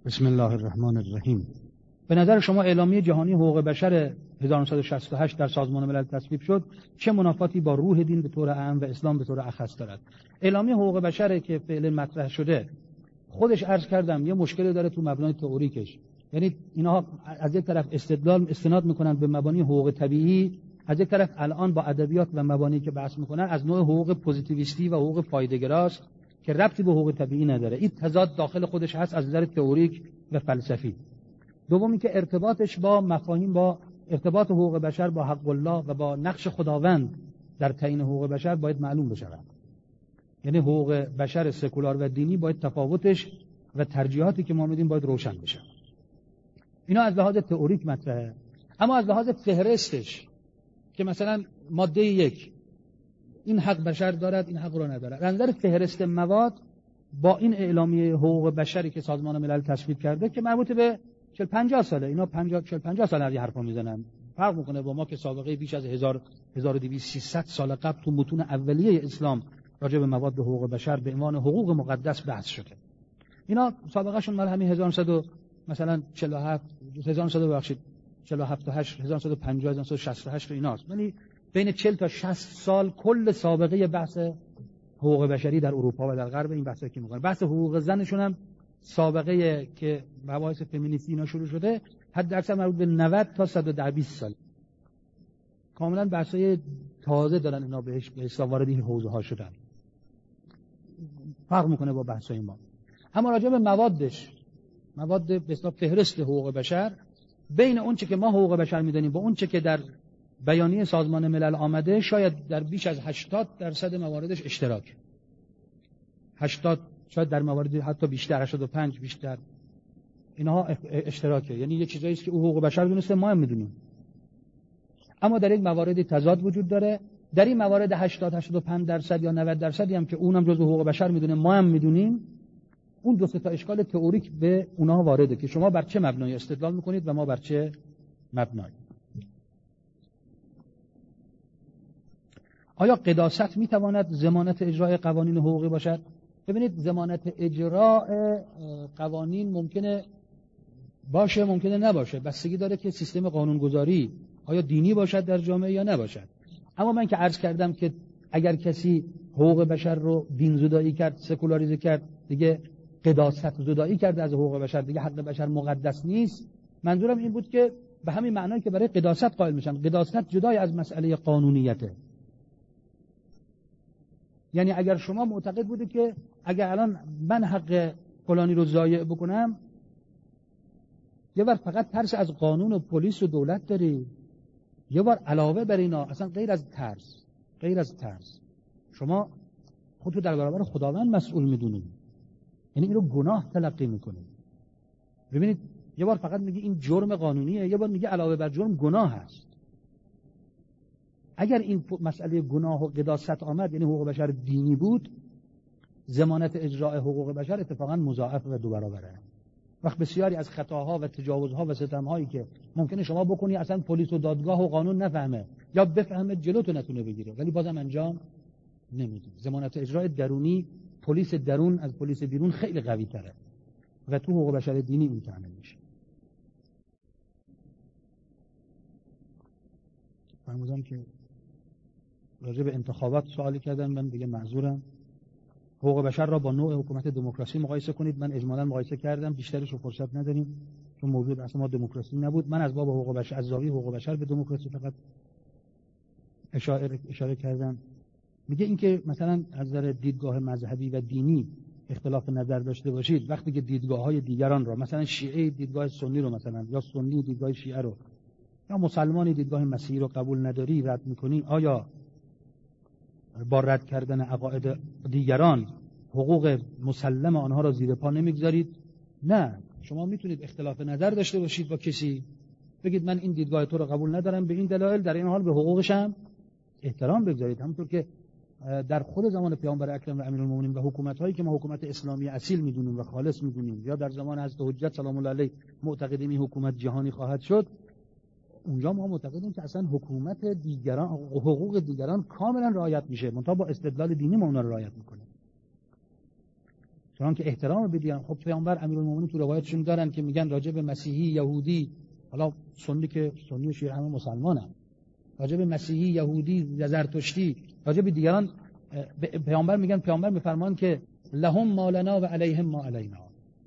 بسم الله الرحمن الرحیم. به نظر شما اعلامیه جهانی حقوق بشر 1968 در سازمان ملل تصویب شد چه منافاتی با روح دین به طور عام و اسلام به طور اخص دارد؟ اعلامیه حقوق بشر که فعلا مطرح شده خودش عرض کردم یه مشکلی داره تو مبنای تئوریکش. یعنی اینها از یک طرف استناد میکنن به مبانی حقوق طبیعی، از یک طرف الان با ادبیات و مبانی که بحث میکنن از نوع حقوق پوزیتیویستی و حقوق فایده‌گراست که ربطی به حقوق طبیعی نداره. این تضاد داخل خودش هست از نظر تئوریک و فلسفی. دومی که ارتباطش با مفاهیم، با ارتباط حقوق بشر با حق الله و با نقش خداوند در تعیین حقوق بشر باید معلوم بشه. یعنی حقوق بشر سکولار و دینی باید تفاوتش و ترجیحاتی که ما میدیم باید روشن بشه. اینا از لحاظ تئوریک مطرحه. اما از لحاظ فهرستش که مثلا ماده 1 این حق بشر دارد، این حق رو ندارد، از نظر فهرست مواد با این اعلامیه حقوق بشری که سازمان ملل تصویب کرده که مربوط به 40-50 ساله، اینا 50 سال از این حرفا میزنن، فرق میکنه با ما که سابقه بیش از 1200-300 سال قبل تو متون اولیه اسلام راجع به مواد حقوق بشر به عنوان حقوق مقدس بحث شده. اینا سابقه شون مال همین 1900 مثلا 47 تا 8 1950 1968 ایناست. یعنی بین 40 تا 60 سال کل سابقه بحث حقوق بشری در اروپا و در غرب این بحثا که می‌کنن. بحث حقوق زنشون هم سابقه که مباحث فمینیستی اینا شروع شده حد اکثر مربوط به 90 تا 120 سال. کاملا بحثای تازه دارن اینا بهش به حساب وارد این حوزه ها شدن. فرق میکنه با بحثای ما. اما راجع به موادش، مواد به حساب فهرست حقوق بشر، بین اون چه که ما حقوق بشر میدونیم با اون چه که در بیانیه سازمان ملل آمده شاید در بیش از 80% مواردش اشتراک. 80 شاید در موارد حتی بیشتر، 85 بیشتر، اینها اشتراکه. یعنی یه چیزایی است که او حقوق بشر دونسته ما هم میدونیم. اما در این موارد تضاد وجود داره. در این موارد 80-85% یا 90% هم که اونم جزء حقوق بشر میدونه ما هم میدونیم، اون دو سه تا اشکال تئوریک به اونها وارده که شما بر چه مبنایی استدلال میکنید و ما بر چه مبنایی. آیا قداست میتواند ضمانت اجرای قوانین حقوقی باشد؟ ببینید، ضمانت اجرای قوانین ممکنه باشه، ممکنه نباشه، بستگی داره که سیستم قانونگذاری آیا دینی باشد در جامعه یا نباشد. اما من که عرض کردم که اگر کسی حقوق بشر رو دین زدایی کرد، سکولاریزه کرد، دیگه قداست زدایی کرد از حقوق بشر، دیگه حق بشر مقدس نیست. منظورم این بود که به همین معنایی که برای قداست قائل میشن، قداست جدای از مسئله قانونیته. یعنی اگر شما معتقد بودید که اگر الان من حق فلانی رو ضایع بکنم، یه بار فقط ترس از قانون و پلیس و دولت داری، یه بار علاوه بر اینا اصلا غیر از ترس شما خودتو در برابر خداوند مسئول میدونید، یعنی این رو گناه تلقی میکنید. ببینید، یه بار فقط میگه این جرم قانونیه، یه بار میگه علاوه بر جرم گناه هست. اگر این مسئله گناه و قداست آمد، یعنی حقوق بشر دینی بود، ضمانت اجرای حقوق بشر اتفاقا مضاعف و دو برابره. وقت بسیاری از خطاها و تجاوزها و ستمهایی که ممکنه شما بکنی اصلا پلیس و دادگاه و قانون نفهمه یا بفهمه جلوتو نتونه بگیره، ولی بازم انجام نمیدی. ضمانت اجرای درونی، پلیس درون از پلیس بیرون خیلی قوی تره و تو حقوق بشر دینی این تعامل میشه. فرمودم که راجع به انتخابات سوالی کردن، من دیگه معذورم. حقوق بشر را با نوع حکومت دموکراسی مقایسه کنید. من اجمالاً مقایسه کردم، بیشترش رو فرصت نداریم چون موضوع بحث ما دموکراسی نبود. من از باب حقوق بشر، از زاویه حقوق بشر به دموکراسی فقط اشاره کردم. میگه اینکه مثلا از نظر دیدگاه مذهبی و دینی اختلاف نظر داشته باشید، وقتی که دیدگاه‌های دیگران را، مثلا شیعه دیدگاه سنی رو مثلا، یا سنی دیدگاه شیعه رو، یا مسلمانی دیدگاه مسیحی رو قبول نداری، رد می‌کنی، آیا با رد کردن عقاید دیگران حقوق مسلم آنها را زیر پا نمیگذارید؟ نه، شما میتونید اختلاف نظر داشته باشید با کسی، بگید من این دیدگاه تو رو قبول ندارم به این دلایل، در این حال به حقوقش هم احترام بگذارید. همونطور که در خود زمان پیامبر اکرم و امیرالمومنین و حکومت‌هایی که ما حکومت اسلامی اصیل میدونیم و خالص میدونیم، یا در زمان حضرت حجت سلام الله علیه معتقدیم این حکومت جهانی خواهد شد، اونجا ما معتقدیم که اصلا حکومت دیگران، حقوق دیگران کاملا رعایت میشه، منتها با استدلال دینی ما اونها رو رعایت میکنیم. چون که احترام بدین. خب پیامبر امیرالمومنین تو روایتشون دارن که میگن راجع به مسیحی، یهودی، حالا سنی که سنی و شیعه همه مسلمانن، راجع به مسیحی، یهودی، زرتشتی، راجع به دیگران پیامبر میگن، پیامبر میفرمان که لهم ما لنا و علیهم ما علینا.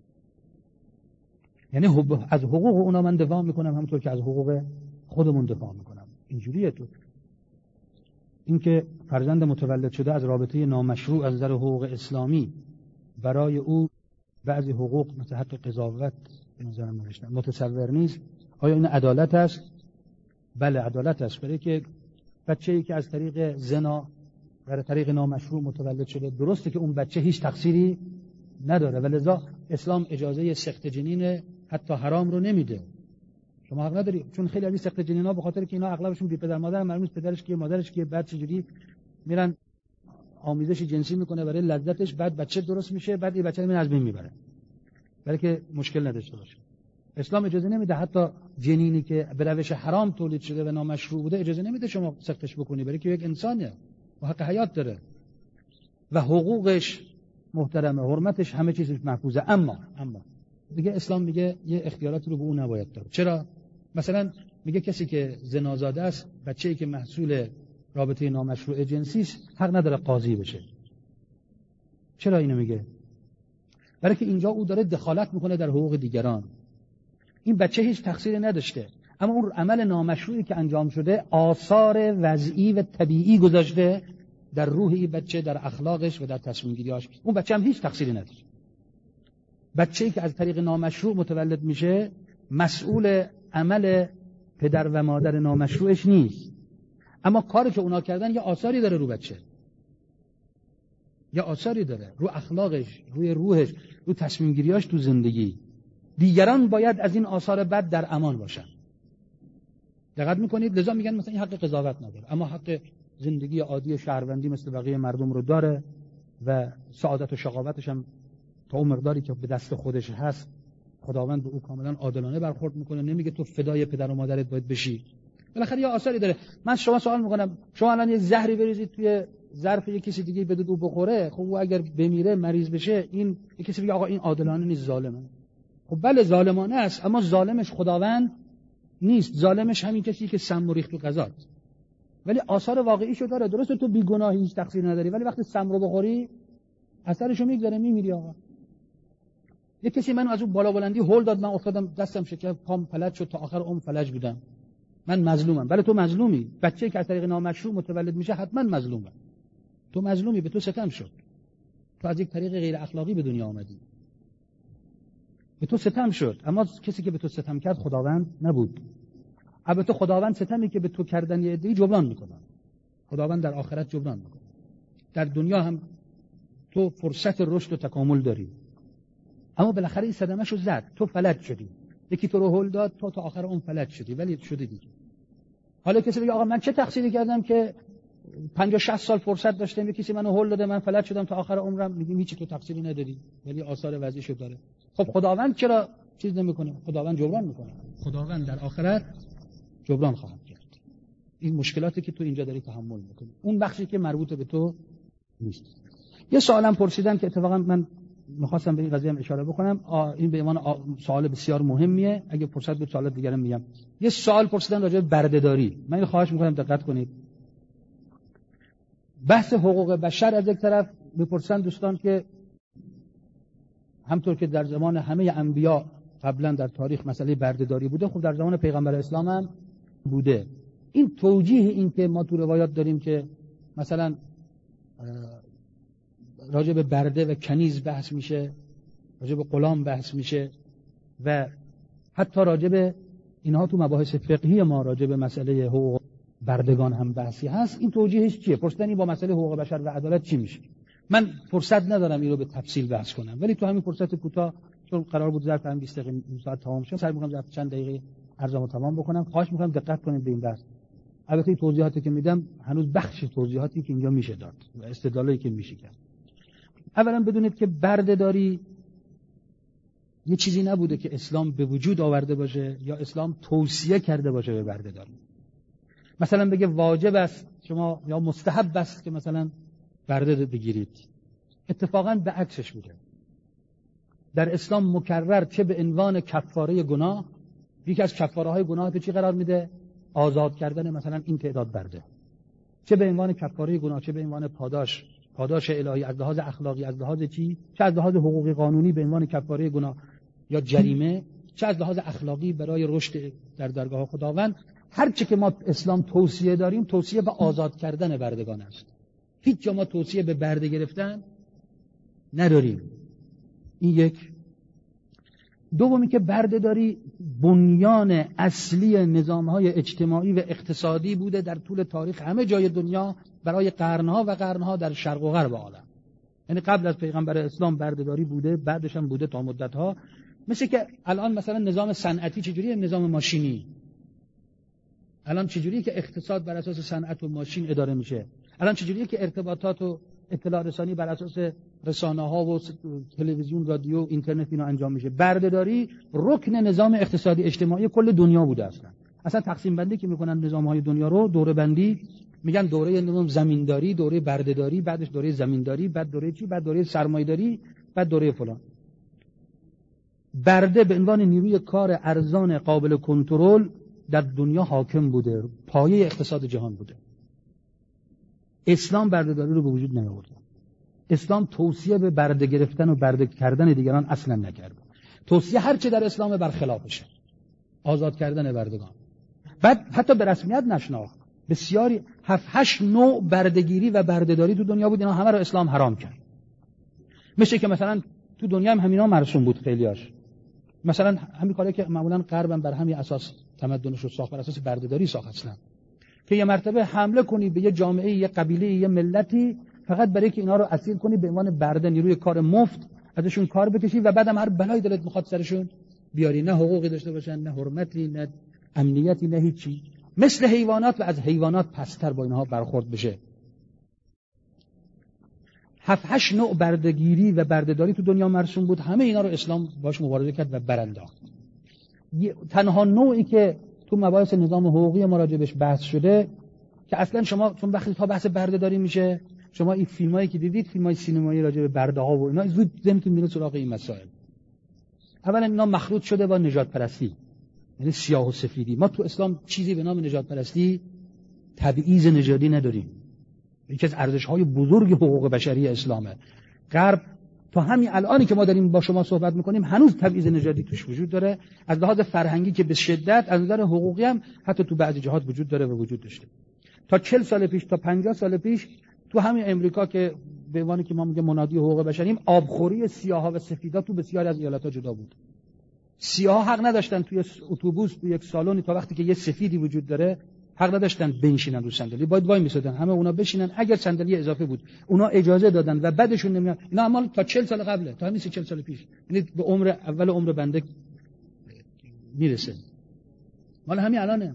یعنی از حقوق اونا من دفاع میکنم همونطور که از حقوق خودمون دفاع میکنم. اینجوریه. تو این که فرزند متولد شده از رابطه نامشروع از نظر حقوق اسلامی برای او بعضی حقوق مثل حق قضاوت به نظر من متصور نیست. آیا این عدالت است؟ بله عدالت است. برای که بچه‌ای که از طریق زنا در طریق نامشروع متولد شده، درسته که اون بچه هیچ تقصیری نداره، ولذا اسلام اجازه سقط جنین حتی حرام رو نمیده. شما حق نداری، چون خیلی از سقط جنینا به خاطر که اینا اغلبشون بی پدر مادر، معلوم نیست پدرش کیه مادرش کیه، بعد چجوری میرن آمیزش جنسی میکنه برای لذتش، بعد بچه درست میشه، بعد این بچه رو از بین میبره برای که مشکل نداشته باشه. اسلام اجازه نمیده حتی جنینی که به روش حرام تولید شده و نامشروع بوده اجازه نمیده شما سقطش بکنی، برای که یک انسانه و حق حیات داره و حقوقش محترمه، حرمتش همه چیزش محفوظه. اما دیگه اسلام میگه یه اختیاراتی رو به اون نباید داد. چرا؟ مثلا میگه کسی که زنازاده است، بچه‌ای که محصول رابطه نامشروع جنسی است، حق نداره قاضی بشه. چرا اینو میگه؟ برای که اینجا او داره دخالت میکنه در حقوق دیگران. این بچه هیچ تقصیری نداشته، اما اون عمل نامشروعی که انجام شده آثار وضعی و طبیعی گذاشته در روح این بچه، در اخلاقش و در تصمیم گیریاش. اون بچه هم هیچ تقصیری نداره. بچه‌ای که از طریق نامشروع متولد میشه مسئول عمل پدر و مادر نامشروعش نیست، اما کاری که اونا کردن یه آثاری داره رو بچه، یه آثاری داره رو اخلاقش، روی روحش، رو تصمیم گیریاش تو زندگی. دیگران باید از این آثار بد در امان باشن. دقت میکنید؟ لذا میگن مثلا این حق قضاوت نداره، اما حق زندگی عادی شهروندی مثل بقیه مردم رو داره و سعادت و شقاوتش هم تا اون مقداری که به دست خودش هست خداوند به او کاملا عادلانه برخورد میکنه. نمیگه تو فدای پدر و مادرت باید بشی. بالاخره یه آثاری داره. من شما سوال میکنم، شما الان یه زهری بریزید توی ظرف یه کسی دیگه بدید او بخوره، خب او اگر بمیره مریض بشه، این یه کسی بگه آقا این عادلانه نیست، ظالمه. خب بله ظالمانه است، اما ظالمش خداوند نیست، ظالمش همین کسی که سم ریخت تو غذات. ولی آثار واقعیشو داره. درسته تو بیگناهی، هیچ تقصیر نداری، ولی وقتی سم رو بخوری اثرشو میگذاره، میمیری. آقا یه کسی منو از اون بالا بلندی هول داد، من افتادم، دستم شکست، پام فلج شد، تا آخر عمر فلج بودم. من مظلومم. بله تو مظلومی. بچه‌ای که از طریق نامشروع متولد میشه حتما مظلومه. تو مظلومی، به تو ستم شد. تو از یک طریق غیر اخلاقی به دنیا آمدی، به تو ستم شد. اما کسی که به تو ستم کرد خداوند نبود. البته خداوند ستمی که به تو کردن یه عده‌ای جبران میکنه. خداوند در آخرت جبران میکنه. در دنیا هم تو فرصت رشد و تکامل داری، اما بالاخره این صدمه‌شو زد، تو فلج شدی. یکی تو رو هول داد، تو تا آخر اون فلج شدی، ولی شده دیگه. حالا کسی بگه آقا من چه تقصیری کردم که 50-60 سال فرصت داشتم، یکی کسی منو هول داده، من فلج شدم تا آخر عمرم. میگیم هیچ تو تقصیری نداری، ولی آثار وضعیشو داره. خب خداوند چرا چیز نمیکنه؟ خداوند جبران میکنه. خداوند در آخرت جبران خواهد کرد این مشکلاتی که تو اینجا داری تحمل میکنی، اون بخشی که مربوط به تو نیست. یه سوالم پرسیدن که اتفاقا من می‌خواستم به این قضیه هم اشاره بکنم. این به عنوان سوال بسیار مهمیه. اگه فرصت بود سوالات دیگه هم میگم. یه سوال پرسیدن راجع به بردهداری. من اینو خواهش می‌کنم دقت کنید. بحث حقوق بشر از یک طرف میپرسن دوستان که همطور که در زمان همه انبیا قبلا در تاریخ مسئله بردهداری بوده، خب در زمان پیغمبر اسلام هم بوده. این توجیه این که ما تو روایات داریم که مثلا راجع به برده و کنیز بحث میشه، راجع به غلام بحث میشه و حتی راجع به اینها تو مباحث فقهی ما راجع به مسئله حقوق بردگان هم بحثی هست. این توجیهش چیه؟ پرسیدنی با مسئله حقوق بشر و عدالت چی میشه؟ من فرصت ندارم این رو به تفصیل بحث کنم، ولی تو همین فرصت کوتاه چون قرار بود ظرف 20 دقیقه ساعت تمام شه، سعی می‌کنم ظرف چند دقیقه عرضمو تمام بکنم. خواهش می‌کنم دقت کنید به این بحث. البته توضیحاتی که میدم هنوز بخش توضیحاتی که اینجا میشه داد و استدلالی که میشه کرد. اولا بدونید که بردهداری یه چیزی نبوده که اسلام به وجود آورده باشه یا اسلام توصیه کرده باشه به بردهداری. مثلا بگه واجب است شما یا مستحب است که مثلا برده بگیرید. اتفاقا به عکسش بوده. در اسلام مکرر چه به عنوان کفاره گناه، یکی از کفاره های گناه به چی قرار میده؟ آزاد کردن مثلا این تعداد برده. چه به عنوان کفاره گناه، چه به عنوان پاداش الهی از لحاظ اخلاقی، از لحاظ چی؟ چه از لحاظ حقوقی قانونی به عنوان کفاره گناه یا جریمه، چه از لحاظ اخلاقی برای رشد در درگاه خداوند. هر چه که ما اسلام توصیه داریم توصیه به آزاد کردن بردگان است. هیچ جا ما توصیه به برده گرفتن نداریم. این یک. دومی که بردهداری بنیان اصلی نظام‌های اجتماعی و اقتصادی بوده در طول تاریخ همه جای دنیا برای قرن‌ها و قرن‌ها در شرق و غرب عالم. یعنی قبل از پیغمبر اسلام بردهداری بوده، بعدش هم بوده تا مدت‌ها. مثل که الان مثلا نظام صنعتی چجوریه، نظام ماشینی. الان چجوریه که اقتصاد بر اساس صنعت و ماشین اداره میشه؟ الان چجوریه که ارتباطات و اطلاع رسانی بر اساس رسانه‌ها و تلویزیون، رادیو، اینترنت اینا انجام میشه؟ بردهداری رکن نظام اقتصادی اجتماعی کل دنیا بوده اصلا تقسیم بندی که میکنن نظام‌های دنیا رو دوره بندی میگن دوره نظام زمینداری، دوره بردهداری، بعدش دوره زمینداری، بعد دوره چی، بعد دوره سرمایه‌داری، بعد دوره فلان. برده به عنوان نیروی کار ارزان قابل کنترل در دنیا حاکم بوده، پایه اقتصاد جهان بوده. اسلام بردهداری رو به وجود نیاورد. اسلام توصیه به برده گرفتن و برده کردن دیگران اصلا نکرد. توصیه هر چه در اسلام برخلافشه. آزاد کردن بردگان. بعد حتی به رسمیت نشناخت. بسیاری 7-8 نوع بردگیری و بردهداری تو دنیا بود، اینا همه رو اسلام حرام کرد. میشه که مثلا تو دنیا هم همینا مرسوم بود خیلیاش. مثلا همین کاری که معمولا غربم بر همین اساس تمدنش رو ساخت، بر اساس بردهداری ساخت اصلا. که یه مرتبه حمله کنی به یه جامعه، یه قبیله، یه ملتی، فقط برای که اینا رو اسیر کنی به عنوان برده، نیروی کار مفت ازشون کار بکشی و بعدم هر بلایی دلت میخواد سرشون بیاری، نه حقوقی داشته باشن، نه حرمتی، نه امنیتی، نه هیچی، مثل حیوانات و از حیوانات پستر با اینها برخورد بشه. 7-8 نوع بردگیری و بردهداری تو دنیا مرسوم بود، همه اینا رو اسلام باش مبارزه کرد و برانداخت. تنها نوعی که تو مباحث نظام حقوقی ما راجبش بحث شده که اصلا شما چون وقتی تا بحث بردهداری میشه، شما این فیلمایی که دیدید، فیلمای سینمایی راجب برده ها و اینا، زود ذهنتون میره سراغ این مسائل. اولا اینا مخلوط شده با نژاد پرستی، یعنی سیاه و سفیدی. ما تو اسلام چیزی به نام نژاد پرستی، تبعیض نژادی نداریم. یکی از ارزش‌های بزرگ حقوق بشری اسلامه. غرب تا همین الانی که ما داریم با شما صحبت میکنیم هنوز تبعیض نژادی توش وجود داره، از لحاظ فرهنگی که به شدت، از نظر حقوقی هم حتی تو بعضی جهات وجود داره و وجود داشته. تا 40 سال پیش، تا 50 سال پیش تو همین امریکا که به عنوانی که ما میگیم منادی حقوق بشریم، آبخوری سیاها و سفیدا تو بسیاری از ایالت‌ها جدا بود. سیاها حق نداشتن توی اتوبوس، توی یک سالونی تا وقتی که یه سفیدی وجود داره حق نداشتن بنشینن رو صندلی، باید وای میسادن همه اونا بشینن، اگر صندلی اضافه بود اونا اجازه دادن و بعدشون نمیاد. اینا اما تا 40 سال قبله، تا همین 40 سال پیش، یعنی به اول عمر بنده میرسه. مال همین الانه.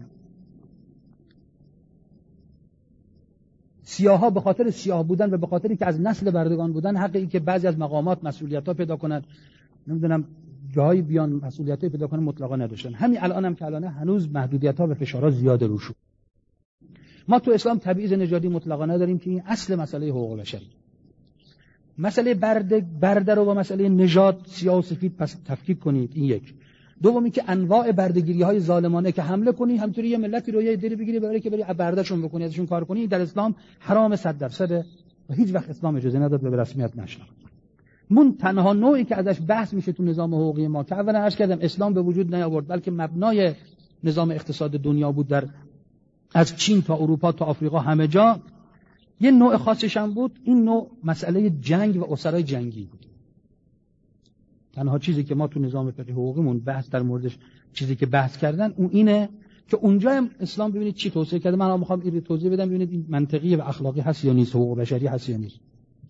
سیاها به خاطر سیاه بودن و به خاطری که از نسل بردگان بودن، حقی که بعضی از مقامات مسئولیت‌ها پیدا کنن، نمیدونم جایی بیان مسئولیت‌ها پیدا کنن، مطلقا نداشتن. همین الانم که الانه هنوز محدودیت‌ها و فشارها زیاده روش. ما تو اسلام تبعیض نژادی مطلقا نداریم که این اصل مسئله حقوق بشری. مسئله برده رو با مسئله نژاد، سیاه و سفید پس تفکیک کنید. این یک. دومی که انواع بردهگیری‌های ظالمانه که حمله کنی، همونطوری یه ملتی رو یه دری بگیری برای که بری بردهشون بکنی، ازشون کار کنی، در اسلام حرام 100% و هیچ وقت اسلام اجازه نداد و به رسمیت نشناخت. تنها نوعی که ازش بحث میشه تو نظام حقوقی ما که اولا عرض کردم اسلام به وجود نیاورد، بلکه مبنای نظام اقتصاد دنیا بود، در از چین تا اروپا تا آفریقا همه جا. یه نوع خاصش هم بود، این نوع مسئله جنگ و اسرای جنگی بود. تنها چیزی که ما تو نظام فقهی حقوقیمون بحث در موردش، چیزی که بحث کردن اون اینه که اونجا هم اسلام ببینید چی توصیه کرده. من میخوام این توضیح بدم ببینید این منطقی و اخلاقی هست یا نیست، حقوق بشری هست یا نیست.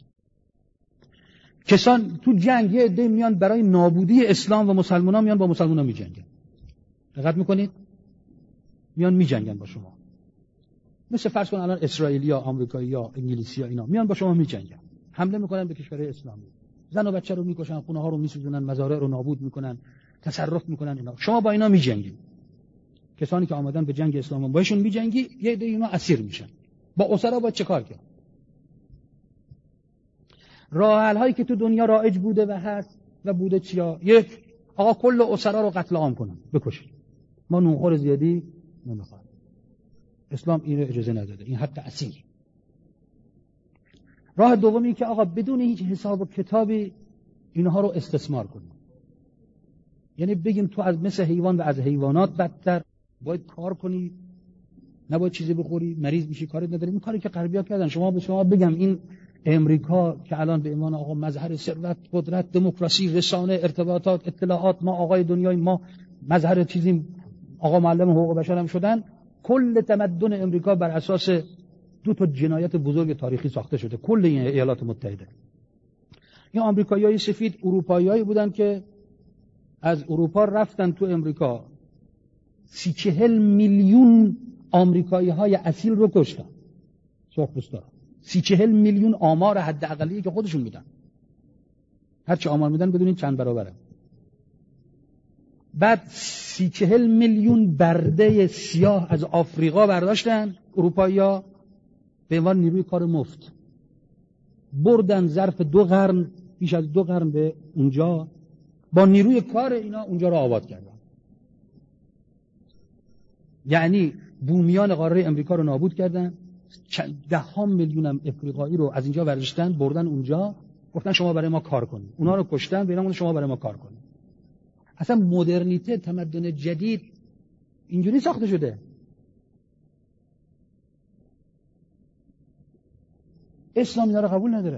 کسان تو جنگ یه عده میان برای نابودی اسلام و مسلمانان، میان با مسلمانان میجنگن. دقت میکنید؟ میان میجنگن با شما. مثل فرض کن الان اسرائیلیا، آمریکایی‌ها، انگلیسی‌ها اینا میان با شما میجنگن. حمله میکنن به کشورهای اسلامی. زن و بچه رو میکشن، خونه ها رو میسوزونن، مزارع رو نابود میکنن، تصرف میکنن اینا. شما با اینا میجنگید. کسانی که آمدن به جنگ اسلام باشون میجنگی، یه عده اینا اسیر میشن. با اسرا باید چه کار کرد؟ راه حل هایی که تو دنیا رایج بوده و هست و بوده چیا؟ یک، آقا کل اسرا رو قتل عام کنن، بکشن. ما نونخور زیادی نمیخوایم. اسلام این رو اجازه نداده، این حق اصیل. راه دومی که آقا بدون هیچ حساب و کتابی اینها رو استثمار کنیم. یعنی بگیم تو از مثل حیوان و از حیوانات بدتر، باید کار کنی، نباید چیزی بخوری، مریض میشی، کاری نداری. این کاری که غربی‌ها کردن. شما به شما بگم این امریکا که الان به عنوان آقا مظهر ثروت، قدرت، دموکراسی، رسانه، ارتباطات، اطلاعات، ما آقای دنیای، ما مظهر چیزیم، آقا معلم حقوق بشر هم شدن. کل تمدن امریکا بر اساس دو تا جنایت بزرگ تاریخی ساخته شده. کل این ایالات متحده. این آمریکایی‌های سفید اروپایی‌هایی بودن که از اروپا رفتن تو امریکا 30-40 میلیون آمریکایی‌های اصیل رو کشتن. سرخپوستا 30-40 میلیون آمار حداقلی که خودشون میدن. هر چه آمار میدن بدونین چند برابره. بعد 30-40 میلیون برده سیاه از آفریقا برداشتن اروپایی‌ها به عنوان نیروی کار مفت. بردن ظرف 2 قرن، بیش از 2 قرن به اونجا با نیروی کار اینا اونجا رو آباد کردن. یعنی بومیان قاره امریکا رو نابود کردن، 10 میلیون هم افریقایی رو از اینجا برداشتن بردن اونجا، گفتن شما برای ما کار کنید. اونا رو کشتن، بینامون شما برای ما کار کنید. اصلا مدرنیته، تمدن جدید اینجوری ساخته شده. اسلام اینا رو قبول نداره.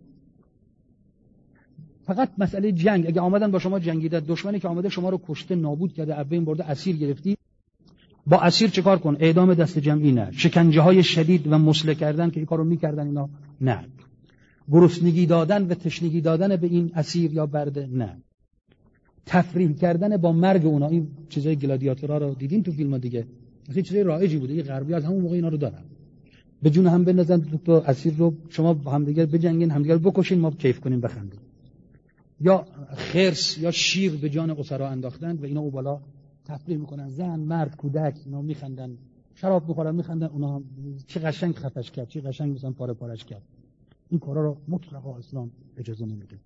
فقط مسئله جنگ. اگه آمدن با شما جنگیدن، دشمنی که آمده شما رو کشته، نابود کرده، از بین برده، اسیر گرفتی، با اسیر چه کار کن؟ اعدام دست جمعی نه. شکنجه های شدید و مسلح کردن که این کارو میکردن اینا نه. گرسنگی دادن و تشنگی دادن به این اسیر یا برده نه. تفریح کردن با مرگ اونا. این چیزای گلادیاتورها رو دیدین تو فیلم‌ها دیگه. مثلا چیزای رایجی بوده. این غربی از همون موقع اینا رو دارن. به جون هم بندازن تو اسیر رو، شما با هم دیگه بجنگین، هم دیگه رو بکشین، ما کیف کنیم بخندیم. یا خرس یا شیر به جان اسرا انداختن و اینا او بالا تفریح میکنن. زن، مرد، کودک اینا میخندن، شراب میخورن میخندن. اونا هم چه قشنگ خفش کرد، چه قشنگ مثلا پاره پارش کرد. این کارا رو مطلقا اسلام اجازه نمیده.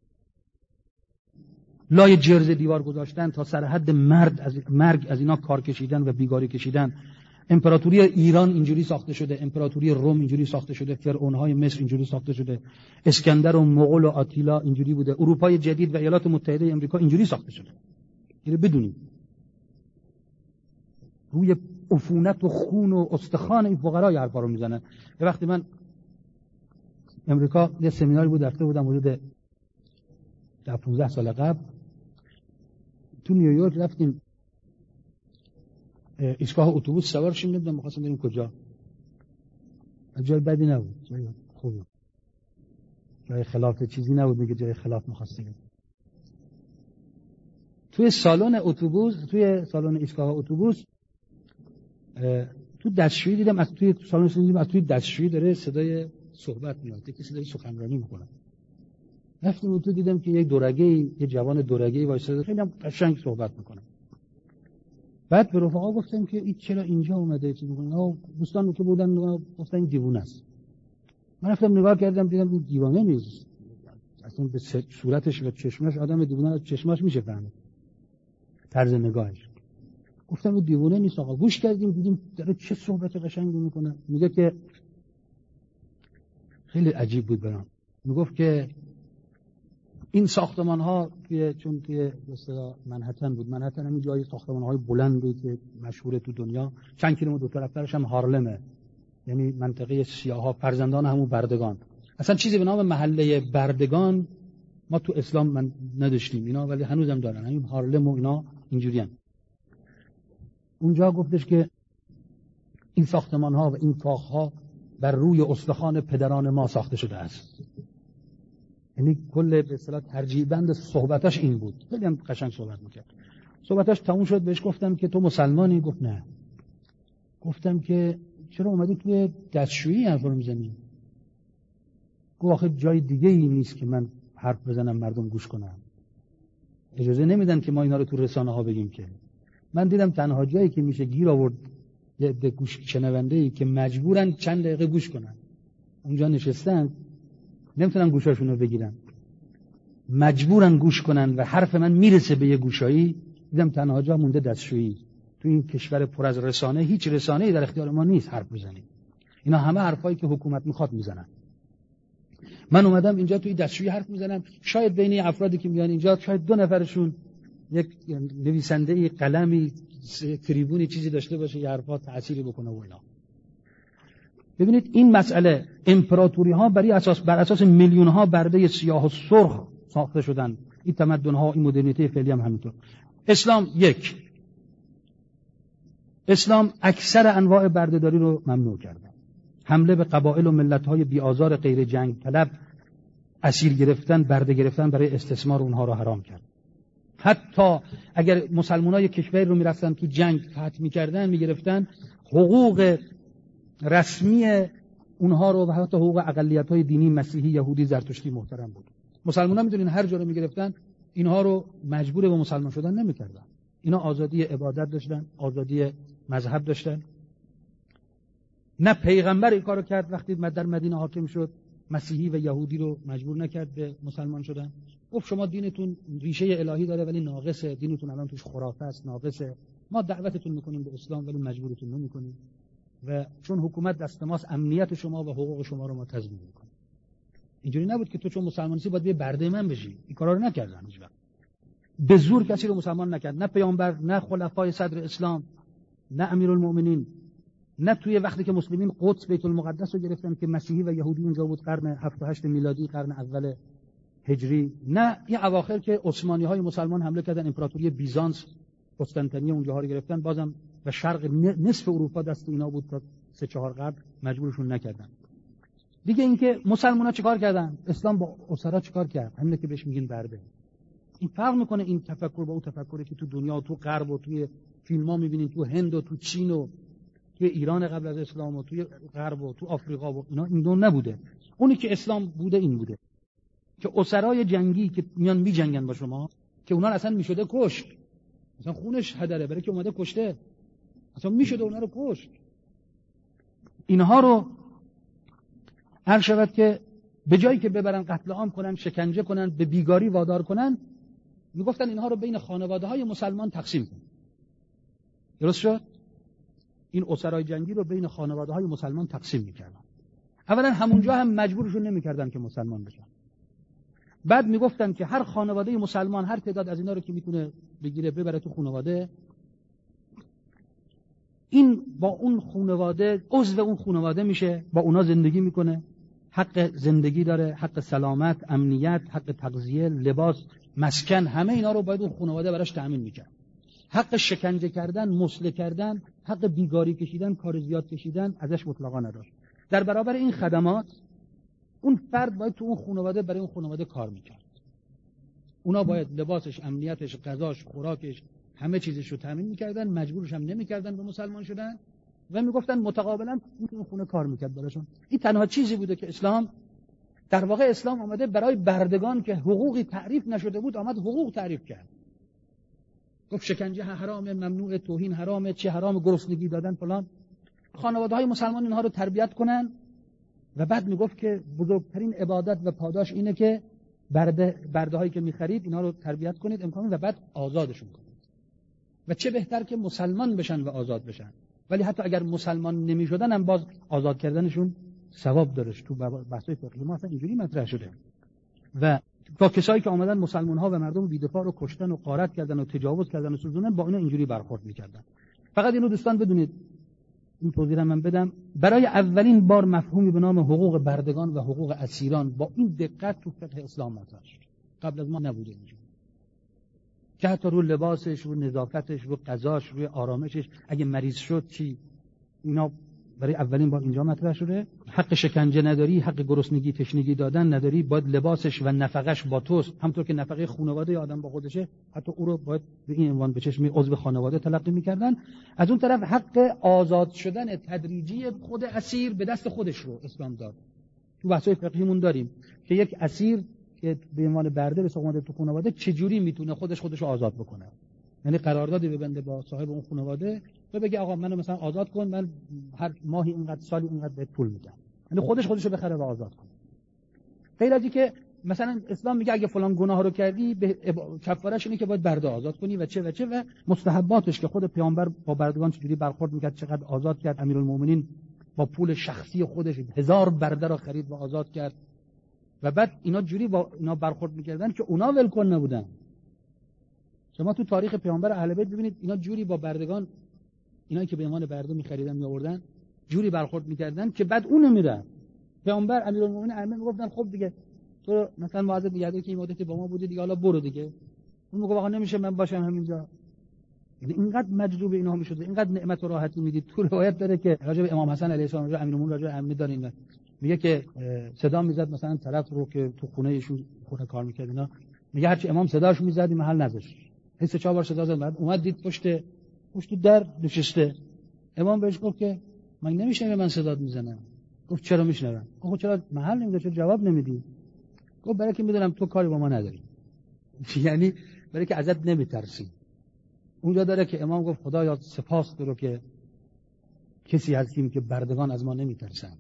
لای جرز دیوار گذاشتن تا سر حد مرگ از اینا کار کشیدن و بیگاری کشیدن. امپراتوری ایران اینجوری ساخته شده، امپراتوری روم اینجوری ساخته شده، فرعون‌های مصر اینجوری ساخته شده، اسکندر و مغول و آتیلا اینجوری بوده، اروپای جدید و ایالات متحده آمریکا اینجوری ساخته شده. اینو بدونید. روی عفونت و خون و استخوان این فقرا حرفا رو میزنن. یه وقتی من امریکا یه سمیناری بود رفته بودم حدود 15 سال قبل، تو نیویورک رفتیم ایستگاه اتوبوس سوار شدیم، نمیدونم می‌خواستیم بریم کجا. جای بدی نبود، جای خوبی، جای خلاف چیزی نبود، میگه جای خلاف می‌خواستیم. توی سالن اتوبوس، توی سالن ایستگاه اتوبوس، تو دستشویی دیدم، از توی سالن دیدم از توی دستشویی داره صدای صحبت میاد، کسی داره سخنرانی میکنه. رفتم تو دیدم که یه جوان دورگه‌ای وایساده، خیلی هم قشنگ صحبت میکنه. بعد به رفقا گفتم که این چرا اینجا اومده چی میکنه؟ دوستان که بودن گفتن این دیوونه است. من رفتم نگاه کردم دیدم این دیوانه نیست. اصلا به صورتش و چشمش آدم دیوونه از چشماش میشه فهمید. طرز نگاهش. گفتم این دیوونه نیست آقا. گوش کردیم دیدیم داره چه صحبت قشنگی میکنه. میگه که خیلی عجیب بود برام. میگفت که این ساختمان ها چون توی منهتن بود، منهتن همین جای ساختمان های بلند بود که مشهوره تو دنیا، چند کیلومتر دو طرفش هم هارلمه، یعنی منطقه سیاها، فرزندان همون بردگان. اصلا چیزی به نام محله بردگان ما تو اسلام من نداشتیم اینا، ولی هنوزم دارن، همین هارلم و اینا اینجوریان. اونجا گفتش که این ساختمان ها و این کاخ ها بر روی استخوان پدران ما ساخته شده است. یعنی کل به اصطلاح ترجیح بند صحبتاش این بود. خیلی هم قشنگ صحبت میکرد. صحبتاش تموم شد، بهش گفتم که تو مسلمانی؟ گفت نه. گفتم که چرا اومدی توی دستشویی حرف رو میزنی؟ گفت آخه جای دیگه ای نیست که من حرف بزنم مردم گوش کنن. اجازه نمیدن که ما اینا رو تو رسانه ها بگیم. که من دیدم تنها جایی که میشه گیر آورد یه عده گوش شنونده‌ای که مجبورن چند دقیقه گوش کنن، اونجا نشستن، نمیتونن گوشاشون رو بگیرن. مجبورن گوش کنن و حرف من میرسه به یه گوشایی، دیدم تنها جا مونده دستشویی. تو این کشور پر از رسانه هیچ رسانه‌ای در اختیار ما نیست حرف بزنیم. اینا همه حرفایی که حکومت میخواد میزنن. من اومدم اینجا توی دستشویی حرف میزنم، شاید بین افرادی که میان اینجا شاید 2 نفرشون یک نویسنده قلمی تریبونی چیزی داشته باشه یه حرفا تأثیری بکنه و اینا. ببینید این مسئله امپراتوری ها بر اساس میلیون ها برده سیاه و سرخ ساخته شدن. این تمدن ها، این مدرنیته فعلی هم همینطور. اسلام اکثر انواع بردهداری رو ممنوع کرده. حمله به قبایل و ملت های بی‌آزار غیر جنگ طلب، اسیر گرفتن، برده گرفتن برای استثمار اونها رو حرام کرد. حتی اگر مسلمانای کشوری رو میرفتن تو جنگ فتح میکردن، میگرفتن، حقوق رسمی اونها رو و حتی حقوق اقلیت‌های دینی، مسیحی، یهودی، زرتشتی محترم بود. مسلمان‌ها میدونین هر جا رو میگرفتن اینها رو مجبور به مسلمان شدن نمیکردن. اینا آزادی عبادت داشتن، آزادی مذهب داشتن. نه پیغمبر این کارو کرد وقتی در مدینه حاکم شد مسیحی و یهودی رو مجبور نکرد به مسلمان شدن. گفت شما دینتون ریشه الهی داره ولی ناقصه، دینتون الان توش خرافه است، ناقصه. ما دعوتتون میکنیم به اسلام ولی مجبورتون نمیکنیم و چون حکومت دست ماست امنیت شما و حقوق شما رو ما تضمین میکنیم. اینجوری نبود که تو چون مسلمانی باید به برده من بشی. این کارا رو نکردن هیچ وقت. به زور کسی رو مسلمان نکرد، نه پیامبر، نه خلفای صدر اسلام، نه امیرالمومنین، نه توی وقتی که مسلمین قدس بیت المقدس رو گرفتن که مسیحی و یهودی اونجا بود قرن 7 و 8 میلادی، قرن اول هجری، نه این اواخر که عثمانی‌های مسلمان حمله کردن، امپراتوری بیزانس قسطنطنیه اونجاها رو گرفتن، بازم و شرق نصف اروپا دست اینا بود تا 3-4 قرن مجبورشون نکردن. دیگه اینکه مسلمان‌ها چیکار کردن؟ اسلام با اسرا چیکار کرد؟ همین که بهش میگین برده. این فرق میکنه این تفکر با اون تفکری که تو دنیا و تو غرب و توی فیلم‌ها می‌بینین، تو هند و تو چین و توی ایران قبل از اسلام و توی غرب و تو آفریقا و اینا این دون نبوده. اونی که اسلام بوده این بوده که اسرای جنگی که میان میجنگن با شما که اونا اصلا میشده کشت، مثلا خونش هدره برای که اومده کشته، اصلا میشده اونا رو کشت. اینها رو هر شود که به جایی که ببرن قتل عام کنن، شکنجه کنن، به بیگاری وادار کنن، میگفتن اینها رو بین خانواده‌های مسلمان تقسیم کن. درست شد؟ این اسرای جنگی رو بین خانواده‌های مسلمان تقسیم میکردن. اولا همونجا هم مجبورشون نمیکردن که مسلمان بشن. بعد میگفتن که هر خانواده مسلمان هر تعداد از اینا رو که میتونه بگیره ببره تو خانواده، این با اون خانواده عضو اون خانواده میشه، با اونا زندگی میکنه، حق زندگی داره، حق سلامت، امنیت، حق تغذیه، لباس، مسکن، همه اینا رو باید اون خانواده براش تأمین میکرد. حق شکنجه کردن، مسله کردن، حق بیگاری کشیدن، کار زیاد کشیدن ازش مطلقا نداشت. در برابر این خدمات اون فرد باید تو اون خانواده برای اون خانواده کار میکرد. اونا باید لباسش، امنیتش، غذاش، خوراکش، همه چیزش رو تامین میکردن، مجبورش هم نمیکردن به مسلمان شدن و میگفتن متقابلا اون خونه کار میکرد براشون. این تنها چیزی بوده که اسلام، در واقع اسلام آمده برای بردگان که حقوقی تعریف نشده بود آمد حقوق تعریف کرد. گفت شکنجه حرامه، ممنوع، توهین حرامه، چه حرام، گرسنگی دادن فلان. خانواده‌های مسلمان اینها رو تربیت کنن و بعد میگفت که بزرگترین عبادت و پاداش اینه که برده‌هایی که می‌خرید اینا رو تربیت کنید امکان و بعد آزادشون کنید. و چه بهتر که مسلمان بشن و آزاد بشن. ولی حتی اگر مسلمان نمی‌شدن هم باز آزاد کردنشون ثواب داره. تو بحث‌های فقهی ما اصلا اینجوری مطرح شده. و تا کسایی که آمدن مسلمان‌ها و مردم بی‌دفاع رو کشتن و غارت کردن و تجاوز کردن و سوزوندن، با اینا اینجوری برخورد می‌کردن. فقط اینو دوستان بدونید، این توضیح من بدم، برای اولین بار مفهومی به نام حقوق بردگان و حقوق اسیران با این دقت تو فقه اسلام مطرح شد. قبل از ما نبوده اینجوری. که حتی رو لباسش، رو نظافتش، رو غذاش، رو آرامشش، اگه مریض شد چی، اینا برای اولین بار اینجا مطرح شده. حق شکنجه نداری، حق گرسنگی تشنگی دادن نداری، باید لباسش و نفقش با توست، همونطور که نفقه خانواده آدم با خودشه، حتی او رو باید به این عنوان به چشم عضو خانواده تلقی می‌کردن. از اون طرف حق آزاد شدن تدریجی خود اسیر به دست خودش رو اسلام داد. تو بحث‌های فقهیمون داریم که یک اسیر که به عنوان برده به اومده تو خانواده چجوری میتونه خودش رو آزاد بکنه. یعنی قراردادی ببنده با صاحب اون خانواده و بگه آقا منو مثلا آزاد کن، من هر ماهی اینقدر، سالی اینقدر بهت پول میدم. یعنی خودش رو بخره و آزاد کنه. غیر از اینکه مثلا اسلام میگه اگه فلان گناه رو کردی کفارهش اینه که باید برده آزاد کنی و چه و مستحباتش که خود پیامبر با بردگان چجوری برخورد میکرد، چقدر آزاد کرد. امیرالمومنین با پول شخصی خودش 1000 برده را خرید و آزاد کرد و بعد اینا جوری با اینا برخورد میکردن که اونا ولکن نبودن. شما تو تاریخ پیامبر اهل بیت ببینید اینا جوری با بردگان، اینایی که به عنوان برده می‌خریدن می‌آوردن، جوری برخورد می‌کردن که بعد اون نمیره. پیامبر امیرالمومنین ائمه میگفتن خب دیگه تو مثلا معاذ دیگه که این مدتی با ما بودی دیگه، حالا برو دیگه. اون میگه واقعا نمیشه من باشم همینجا. یعنی اینقدر مجذوب اینها میشد، اینقدر نعمت و راحتی میدید. تو روایت داره که راجع به امام حسن علیه السلام، راجع به امیرالمومنین، راجع به ائمه دارین، میگه که صدا میزد مثلا طرف رو که تو خونه ایشون خونه کار می‌کرد اینا، میگه هرچی امام صداش میزد این محل نذاشت. حس 4 بار صدا زد، بعد اومد دید پشت در نشسته. امام بهش گفت که من نمیشه من صدات میزنم. گفت چرا میشنوم؟ گفت چرا محل نمیده، چرا جواب نمیدی؟ گفت برای که میدونم تو کاری با ما نداری. یعنی برای که ازت نمیترسی. اونجا داره که امام گفت خدایا سپاس درو که کسی هستیم که بردگان از ما نمیترسن.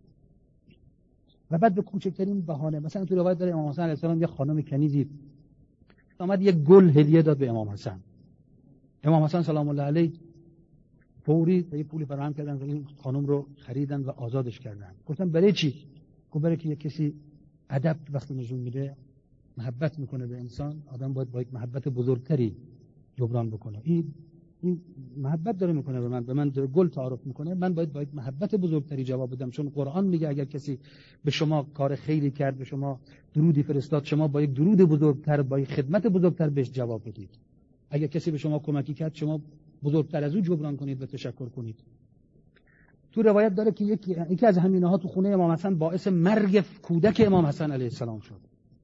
و بعد به کوچکترین بهانه، مثلا تو روایت داره امام حسن علیه السلام یه خانم کنیزی اومد یه گل هدیه داد به امام حسن. امام حسن سلام الله علیه فوری یه پولی فراهم کردن و این خانم رو خریدن و آزادش کردن. گفتن برای چی؟ گفت برای که یه کسی ادب وقتی نشون میده، محبت میکنه به انسان، آدم باید با یک محبت بزرگتری جبران بکنه. این محبت داره میکنه به من گل تعارف میکنه، من باید با یک محبت بزرگتری جواب بدم. چون قرآن میگه اگر کسی به شما کار خیری کرد، به شما درودی فرستاد، شما با یک درود بزرگتر، با یک خدمت بزرگتر بهش جواب بدید. اگر کسی به شما کمکی کرد، شما بزرگتر از او جبران کنید و تشکر کنید. تو روایت داره که یکی از همینها تو خونه امام حسن باعث مرگ کودک امام حسن علیه السلام شد.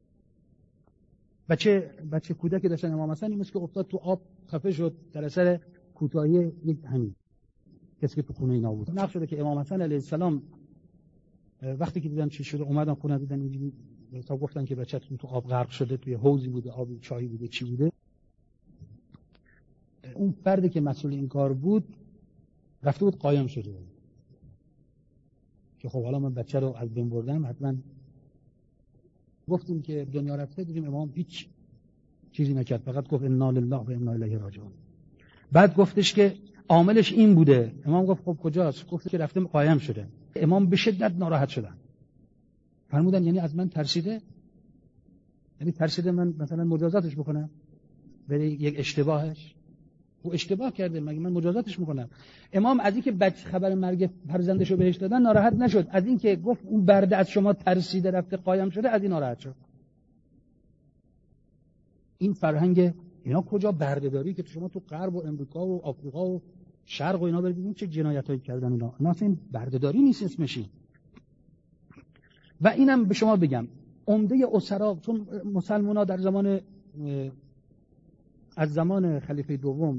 بچه کودکی داشتن امام حسن، این مثل که افتاد تو آب خفه شد در اثر کوتاهی یک همین کسی که تو خونه اینا بود. نقل شده که امام حسن علیه السلام وقتی که دیدن چی شده اومدن خونه، دیدن اینجوری تا گفتن که بچه‌تون تو آب غرق شده، توی حوضی بوده، آب چایی بوده، چی بوده. اون فردی که مسئول این کار بود رفته بود قایم شده که خب حالا من بچه رو از بین بردم، حتما گفتیم که دنیا رفته، دیدیم امام هیچ چیزی نکرد، فقط گفت انا لله و انا الیه راجعون. بعد گفتش که عاملش این بوده. امام گفت خب کجاست؟ گفت که رفته قایم شده. امام به شدت ناراحت شدن، فرمودن یعنی از من ترسیده؟ یعنی ترسیده من مثلا مجازاتش بکنم برای یک اشتباهش؟ او اشتباه کرده، مگه من مجازاتش میکنم؟ امام از اینکه بچه خبر مرگ فرزندشو بهش دادن ناراحت نشد، از اینکه گفت اون برده از شما ترسیده رفته قایم شده، از این ناراحت شد. این فرهنگ اینا کجا بردهداری که شما تو غرب و امریکا و آفریقا و شرق و اینا ببینید چه جنایتایی کردن اینا اصلا این بردهداری نیست اسمش. و اینم به شما بگم عمده اسرا، چون مسلمان‌ها در از زمان خلیفه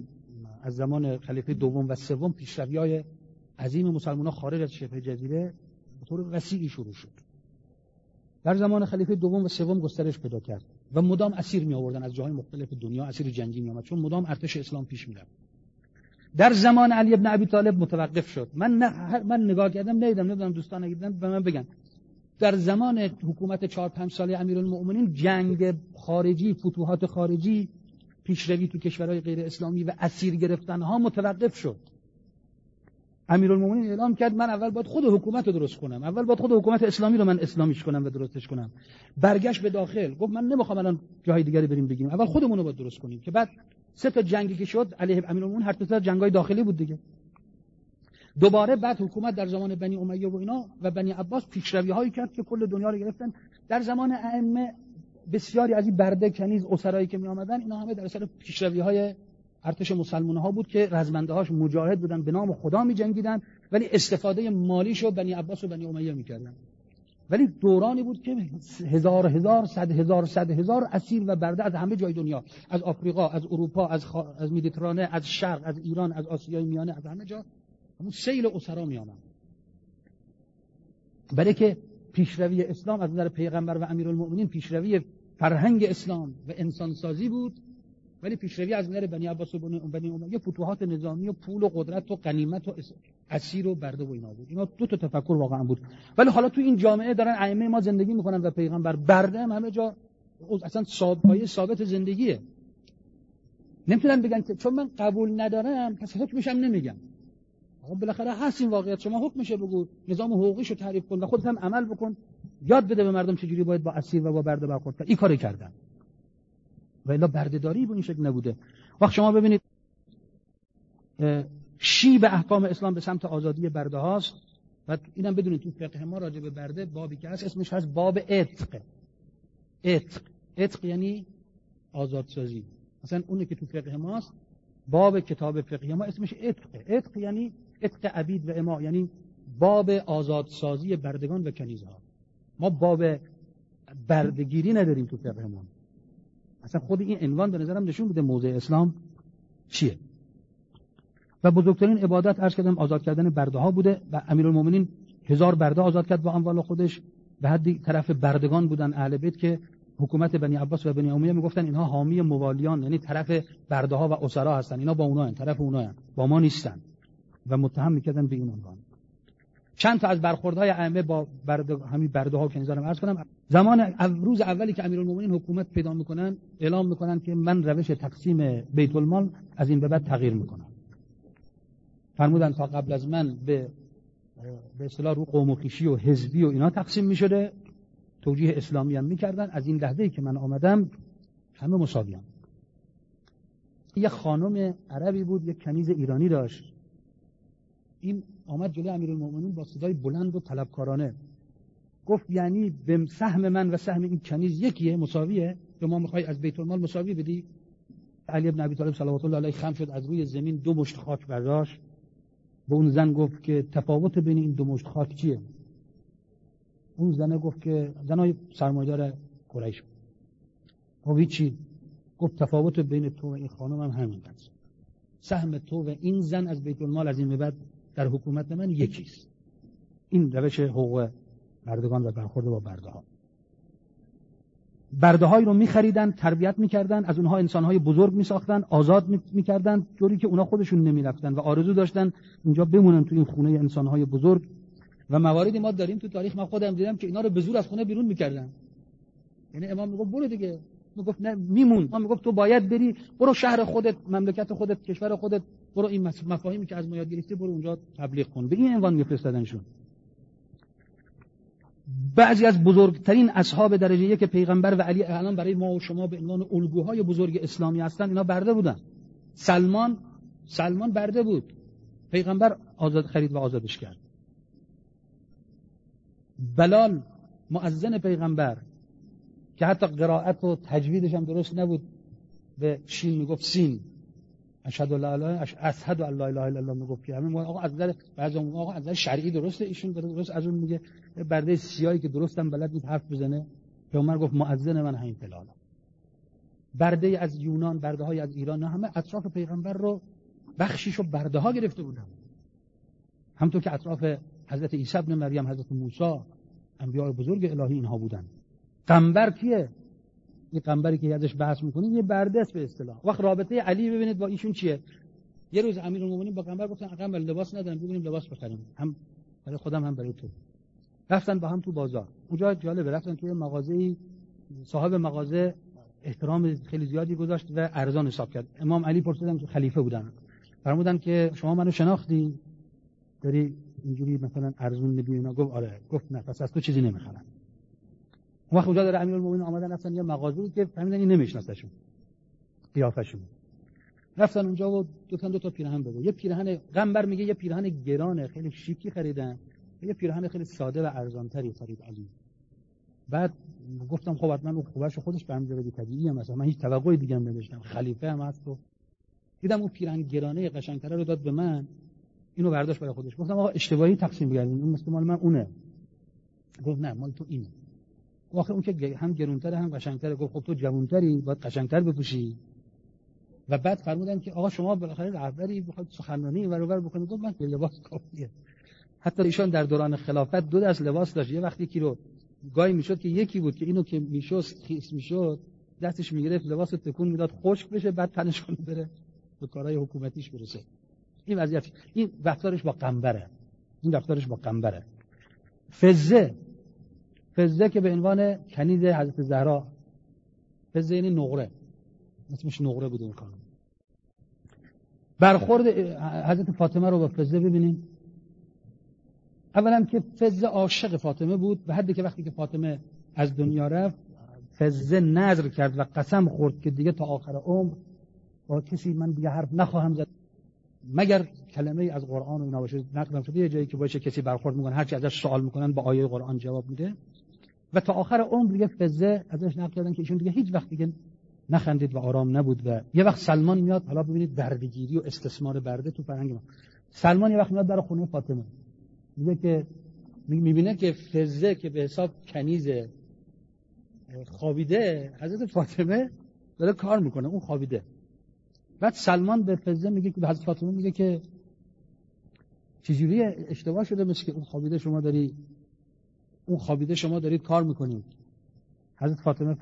دوم و سوم پیشروی‌های عظیم مسلمان‌ها خارج از شبه جزیره به طور وسیعی شروع شد. در زمان خلیفه دوم و سوم گسترش پیدا کرد و مدام اسیر می آوردن از جاهای مختلف دنیا، اسیر جنگی می آمد، چون مدام ارتش اسلام پیش می رفت. در زمان علی ابن ابی طالب متوقف شد. من نگاه کردم نمیدونم دوستان اگه دیدن به من بگن. در زمان حکومت 4-5 ساله امیرالمؤمنین جنگ خارجی، فتوحات خارجی، پیشروی تو کشورهای غیر اسلامی و اسیر گرفتنها متوقف شد. امیرالمؤمنین اعلام کرد من اول باید خود حکومت رو درست کنم، اول باید خود حکومت اسلامی رو من اسلامیش کنم و درستش کنم. برگشت به داخل، گفت من نمیخوام الان جای دیگری بریم بگیم، اول خودمون رو باید درست کنیم. که بعد 3 تا جنگی که شد علیه امیرالمؤمنین هر 3 جنگای داخلی بود دیگه. دوباره بعد حکومت در زمان بنی امیه و اینا و بنی عباس پیشروی‌هایی کرد که کل دنیا رو گرفتن. در زمان ائمه بسیاری از این برده کنیز اسرایی که می آمدن اینا همه در اثر پیشروی‌های ارتش مسلمان‌ها بود که رزمنده‌هاش مجاهد بودن، به نام خدا می‌جنگیدن، ولی استفاده مالیشو بنی عباس و بنی امیه می‌کردن. ولی دورانی بود که هزار صد هزار اسیر و برده از همه جای دنیا، از آفریقا، از اروپا، از مدیترانه، از شرق، از ایران، از آسیای میانه، از همه جا همون سیل اسرا می‌آمد. برای که پیشروی اسلام از نظر پیغمبر و امیرالمؤمنین پیشروی فرهنگ اسلام و انسانسازی بود ولی پیشروی از میدار بنی عباس و بنی امیه فتوحات نظامی و پول و قدرت و غنیمت و اسیر و برده و اینا بود. اینا دو تا تفکر واقعا بود. ولی حالا تو این جامعه دارن ائمه ما زندگی میکنن و پیغمبر برده هم همه جا اصلا ثابت زندگیه. نمیتونن بگن که چون من قبول ندارم پس حکمش هم نمیگم. آقا بالاخره هست این واقعیت، شما حکمش بگو، نظام حقوقیشو تعریف کن و خودت هم عمل بکن، یاد بده به مردم چجوری باید با اسیر و با برده برخورد کرد. این کارو کردن. و الا بردهداری به این شکل نبوده. وقت شما ببینید شیب احکام اسلام به سمت آزادی برده هاست و اینم بدونید تو فقه ما راجع به برده بابی که هست اسمش هست باب عتق. عتق یعنی آزادسازی. مثلا اونی که تو فقه ماست باب کتاب فقهی ما اسمش عتق. عتق یعنی عتق عبید و اماء، یعنی باب آزادسازی بردگان و کنیزها. ما باب بردگیری نداریم تو فقه ما. اصلا خود این عنوان به نظرم نشون بده موضع اسلام چیه. و بزرگترین عبادت عرض کردم آزاد کردن برده ها بوده و امیرالمومنین 1000 برده آزاد کرد با اموال خودش. به حدی طرف بردگان بودن اهل بیت که حکومت بنی عباس و بنی امیه میگفتن اینها حامی مووالیان، یعنی طرف برده ها و اسرا هستن، اینا با اونها هستن، طرف اونها هستن، با ما نیستن و متهم میکردن به این عنوان. چند تا از برخوردهای ائمه با همین برده ها که نظرم عرض کنم، زمان روز اولی که امیرالمومنین حکومت پیدا میکنن اعلام میکنن که من روش تقسیم بیت المال از این به بعد تغییر میکنم. فرمودن تا قبل از من به اصطلاح رو قوم و خویشی و حزبی و اینا تقسیم میشده، توجیه اسلامی هم میکردن، از این لحظه‌ای که من آمدم همه مساویان. یه خانم عربی بود، یک کنیز ایرانی داشت. این آمد جلوی امیرالمومنین با صدای بلند و طلبکارانه گفت یعنی به سهم من و سهم این کنیز یکیه، مساویه؟ به ما میخوای از بیت المال مساوی بدی؟ علی بن ابی طالب صلوات الله علیه خم شد، از روی زمین 2 مشت خاک برداشت، به اون زن گفت که تفاوت بین این 2 مشت خاک چیه؟ اون زنه گفت که زنای سرمایه‌دار قریش گفت چی؟ گفت تفاوت بین تو و این خانم هم همین است. سهم تو و این زن از بیت المال از این به بعد در حکومت من یکیست. این روش حقوق بردگان و برخورد با برده ها. برده هایی رو می‌خریدن، تربیت می‌کردن، از اونها انسان‌های بزرگ می‌ساختن، آزاد می‌کردن، جوری که اونا خودشون نمی‌رفتن و آرزو داشتن اینجا بمونن تو این خونه انسان‌های بزرگ. و مواردی ما داریم تو تاریخ، من خودم دیدم که اینا رو به زور از خونه بیرون می‌کردن. یعنی امام میگفت برو دیگه، میگفت نه میمون، ما میگفت تو باید بری، برو شهر خودت، مملکت خودت، کشور خودت، برو این مفاهیمی که از ما یاد گرفتی برو اونجا تبلیغ کن. به این عنوان می‌فرستادنشون. بعضی از بزرگترین اصحاب درجه یک پیغمبر و علی الان برای ما و شما به عنوان الگوهای بزرگ اسلامی هستن، اینا برده بودن. سلمان برده بود، پیغمبر آزاد خرید و آزادش کرد. بلال مؤذن پیغمبر که حتی قرائت و تجویدش هم درست نبود، به شین میگفت سین، اشهد ان لا اله الا الله میگفت که همین آقا از نظر بعضی آقا از نظر شرعی درسته، ایشون درست از اون میگه برده سیاهی که درستم بلد نیست حرف بزنه. پیامبر گفت مؤذن من همین بلال. برده از یونان، برده های از ایران، همه اطراف پیغمبر رو بخشیشو برده ها گرفته بودن. همونطور که اطراف حضرت عیسی ابن مریم، حضرت موسی، انبیاء بزرگ الهی اینها بودن. قنبر کیه؟ این قنبری که ازش بحث میکنیم یه برده است به اصطلاح. وقت رابطه علی ببینید با ایشون چیه. یه روز امیرالمومنین با قنبر گفتن قنبر لباس ندارم، ببینیم لباس بخریم، هم برای خودم هم برای تو. رفتن با هم تو بازار. اونجا جالبه، رفتن توی مغازه‌ای، صاحب مغازه احترام خیلی زیادی گذاشت و ارزان حساب کرد. امام علی پرسیدن که خلیفه بودن، فرمودن که شما منو شناختی؟ داری اینجوری مثلا ارزون میگی؟ اینا گفت آره. گفت نه پس از تو چیزی نمیخرم. اون وقت اونجا داره امیرالمومنین آمدن رفتن یه مغازه‌ای که فهمیدن این نمیشناسشون، قیافشون. رفتن اونجا و دو تا پیراهن بده. یه پیراهن قنبر میگه یه پیراهن گرانه خیلی شیکی خریدن، یه پیراهن خیلی ساده و ارزانتری خرید علی. بعد گفتم خب حتما اون خوبش خودش به همین طبیعیه، مثلا من هیچ توقعی دیگه هم نداشتم، خلیفه هم هست. و دیدم اون پیراهن گرانه قشنگتره رو داد به من، اینو برداشت برای خودش. گفتم آقا اشتباهی تقسیم کردین، اون مثل مال من اونه. گفت نه مال تو اینه. واقعا اون که هم گرونتره هم قشنگتره. گفت خب تو جوانتری باید قشنگتر بپوشی. و بعد فرمودن که آقا شما بالاخره رهبری بخواید سخنرانی ور بکنید. گفت من لباس کافیه. حتی ایشان در دوران خلافت 2 دست لباس داشت. یه وقتی کی رو گاهی میشد که یکی بود که اینو که میشست خیس میشد دستش میگرفت لباس تکون میداد خشک بشه، بعد تنش کنه بره به کارهای حکومتیش برسه. این وضعیت، این رفتارش با قنبره. فزه که به عنوان کنیز حضرت زهرا، فزه یعنی نقره، اسمش نقره بود اون خانم. برخورد حضرت فاطمه رو با فزه ببینیم. اولا که فزه عاشق فاطمه بود به حدی که وقتی که فاطمه از دنیا رفت، فزه نذر کرد و قسم خورد که دیگه تا آخر عمر با کسی من دیگه حرف نخواهم زد مگر کلمه از قرآن و اینا باشه. نقدم شده یه جایی که باشه کسی برخورد میکنه هر چی ازش سوال میکنن با آیه قرآن جواب میده و تا آخر عمر دیگه فزه ازش نقل کردن که ایشون دیگه هیچ وقت دیگه نخندید و آرام نبود. و یه وقت سلمان میاد، حالا ببینید بردگیری و استثمار برده تو فرهنگ ما. سلمان یه وقت میاد در خونه فاطمه، میگه که میبینه که فزه که به حساب کنیز خوابیده، حضرت فاطمه داره کار میکنه، اون خوابیده. بعد سلمان به فزه میگه که به حضرت فاطمه میگه که چجوری اشتباه شده، مثل که اون خوابیده شما دارید کار میکنید. حضرت فاطمه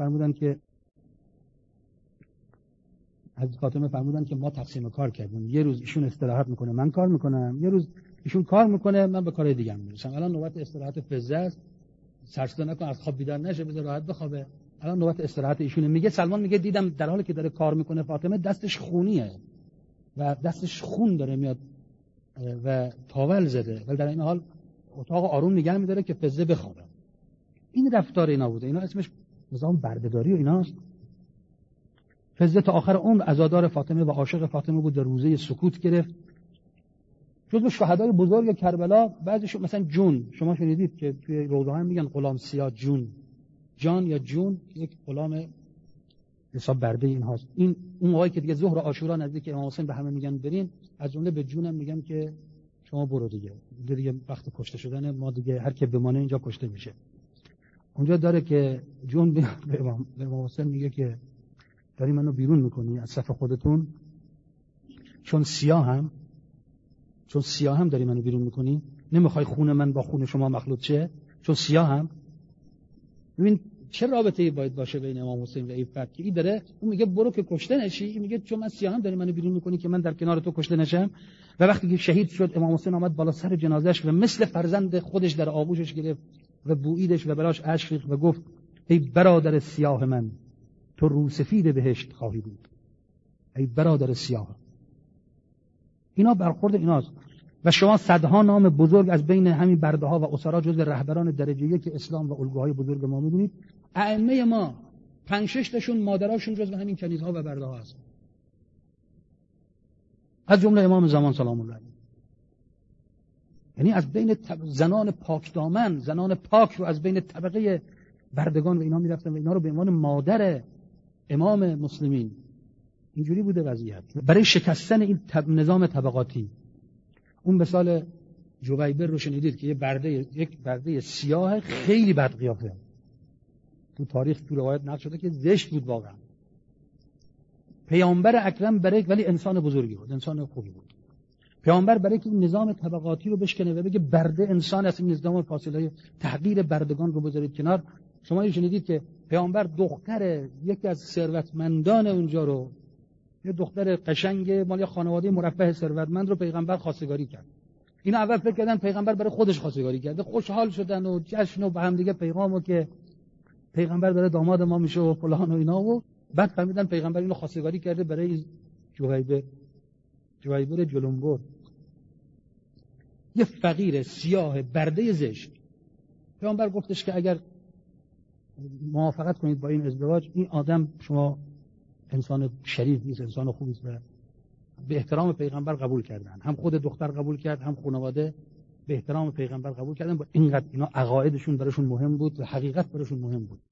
فرمودن که ما تقسیم کار کردیم، یه روز ایشون استراحت میکنه من کار میکنم، یه روز ایشون کار میکنه من به کارهای دیگه میرسم. الان نوبت استراحت فزه است، سرصدا نکن از خواب بیدار نشه، بذار راحت بخوابه. الان نوبت استراحت ایشونه. میگه سلمان میگه دیدم در حالی که داره کار میکنه فاطمه دستش خونیه و دستش خون داره میاد و تاول زده، ولی در این حال اتاق آروم نگه میداره که فزه بخوابه. این رفتار اینا بوده. اینا اسمش نظام بردهداری و ایناست. فزه تا آخر عمر عزادار فاطمه و عاشق فاطمه بود و روزه سکوت گرفت. جزو شهدای بزرگ کربلا بعضیشون مثلا جون، شما شنیدید که توی روضه ها میگن غلام سیاه جان یا جون یک غلام حساب برده این هاست. این اون موقعی که دیگه ظهر و عاشورا نزدیک امام حسین به همه میگن برین، از جمله به جونم میگن که شما برو دیگه وقت کشته شدن ما دیگه، هر کی بمانه اینجا کشته میشه. اونجا داره که جون به امام حسین میگه که داری منو بیرون میکنی از صف خودتون، چون سیاه هم داری منو بیرون میکنی، نمیخوای خون من با خون شما مخلوط شه، چون سیاه هم. ببین چه رابطه‌ای باید باشه بین امام حسین و عفت که این داره، اون میگه برو که کشته نشی، این میگه چون من سیاه هم داری منو بیرون میکنی که من در کنار تو کشته نشم. و وقتی که شهید شد امام حسین آمد بالا سر جنازه‌اش و مثل فرزند خودش در آغوشش گرفت و بوییدش و براش اشک ریخت و گفت ای برادر سیاه من، تو روسفید بهشت خواهی بود، ای برادر سیاه. اینا برخورد ایناست. و شما صدها نام بزرگ از بین همین برده ها و اسرا جزو رهبران درجه یک اسلام و الگوهای بزرگ ما می‌بینید. ائمه ما 5-6 تاشون مادراشون جزو همین کنیزها و برده ها هست، از جمله امام زمان سلام الله علیه. یعنی از بین زنان پاک دامن، زنان پاک رو از بین طبقه بردگان و اینا میرفتن و اینا رو به عنوان مادر امام مسلمین. اینجوری بوده وضعیت. برای شکستن این نظام طبقاتی، اون مثال جویبر رو شنیدید که یک برده سیاه خیلی بد قیافه، تو تاریخ تو روایت نقل شده که زشت بود واقعا. پیامبر اکرم ولی انسان بزرگی بود، انسان خوبی بود. پیامبر برای که این نظام طبقاتی رو بشکنه و بگه برده انسان است، این نظام فاصله تحقیر بردگان رو بذارید کنار. شما شنیدید که پیامبر دختر یکی از ثروتمندان اونجا رو، یه دختر قشنگ مال خانواده مرفه ثروتمند رو پیغمبر خواستگاری کرد. اینا اول فکر کردن پیغمبر برای خودش خواستگاری کرده، خوشحال شدن و جشن و به هم دیگه پیغامو که پیغمبر داره داماد ما میشه و فلان و اینا، و بعد فهمیدن پیغمبر اینو خواستگاری کرده برای جویبر جلنبر، یه فقیر سیاه برده زشت. پیغمبر گفتش که اگر موافقت کنید با این ازدواج، این آدم شما انسان شریف نیست، انسان خوبی است. و به احترام پیغمبر قبول کردن، هم خود دختر قبول کرد هم خانواده به احترام پیغمبر قبول کردن. با اینقدر اینا عقایدشون براشون مهم بود و حقیقت براشون مهم بود.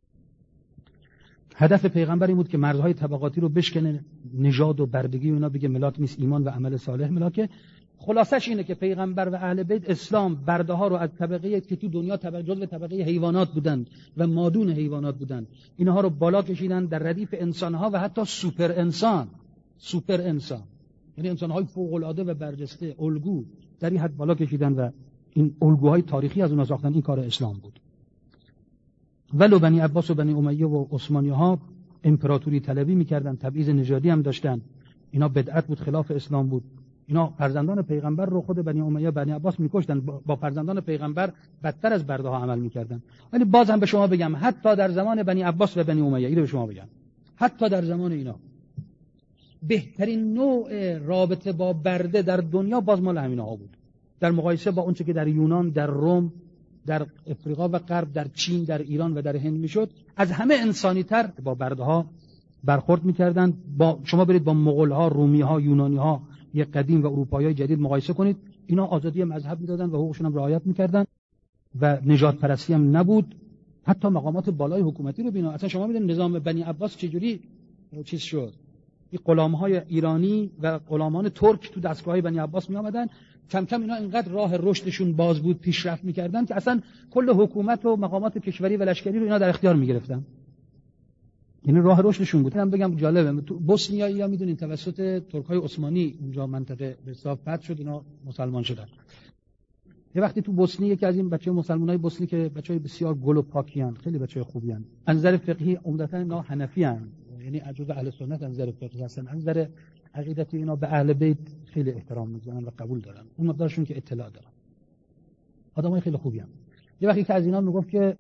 هدف پیغمبر این بود که مرزهای طبقاتی رو بشکنه، نژاد و بردگی و اینا، بگه ملاک نیست ایمان و عمل صالح ملاکه. خلاصش اینه که پیغمبر و اهل بیت اسلام برده ها رو از طبقه که تو دنیا جزو طبقه حیوانات بودند و مادون حیوانات بودند، اینها رو بالا کشیدن در ردیف انسان ها و حتی سوپر انسان، یعنی انسان های فوق العاده و برجسته الگو در این حد بالا کشیدن و این الگوهای تاریخی از اونها ساختن. این کار اسلام بود. ولو بنی عباس و بنی امیه و عثمانی ها امپراتوری طلبی میکردن، تبعیض نژادی هم داشتن. اینا بدعت بود، خلاف اسلام بود. اینا فرزندان پیغمبر رو خود بنی امیه بنی عباس میکشتن، با فرزندان پیغمبر بدتر از برده ها عمل میکردن. ولی باز هم به شما بگم حتی در زمان بنی عباس و بنی امیه، اینو به شما بگم، حتی در زمان اینا بهترین نوع رابطه با برده در دنیا باز مال همینها بود، در مقایسه با اون چه که در یونان، در روم، در افریقا و غرب، در چین، در ایران و در هند میشد. از همه انسانی تر با برده ها برخورد میکردن. با شما برید با مغول ها، رومی ها، یونانی ها یک قدیم و اروپایی جدید مقایسه کنید، اینا آزادی مذهب میدادن و حقوقشون هم رعایت میکردن و نژاد پرستی هم نبود. حتی مقامات بالای حکومتی رو ببینید. اصلا شما میدونید نظام بنی عباس چجوری چیز شد. این غلام‌های ایرانی و غلامان ترک تو دستگاه‌های بنی عباس میآمدن، کم کم اینا اینقدر راه رشدشون باز بود، پیشرفت میکردن که اصلا کل حکومت و مقامات کشوری و لشکری رو اینا در اختیار میگرفتن. یعنی راه رشدشون بود. من بگم جالبه، تو بوسنیا میدونین توسط ترک‌های عثمانی اونجا منطقه به حساب فتح شد، اینا مسلمان شدن. یه وقتی تو بوسنی یکی از این بچه‌های مسلمانای بوسنی که بچه‌های بسیار گل و پاکیان، خیلی بچه‌های خوبی ان، از نظر فقهی عمدتاً اینا حنفی ان، یعنی جزء اهل سنت از نظر فقهی هستن. از نظر عقیدتی اینا به اهل بیت خیلی احترام می‌ذارن و قبول دارن، اون مقدارشون که اطلاع دارن. آدمای خیلی خوبی ان. یه وقتی که از اینا میگفت که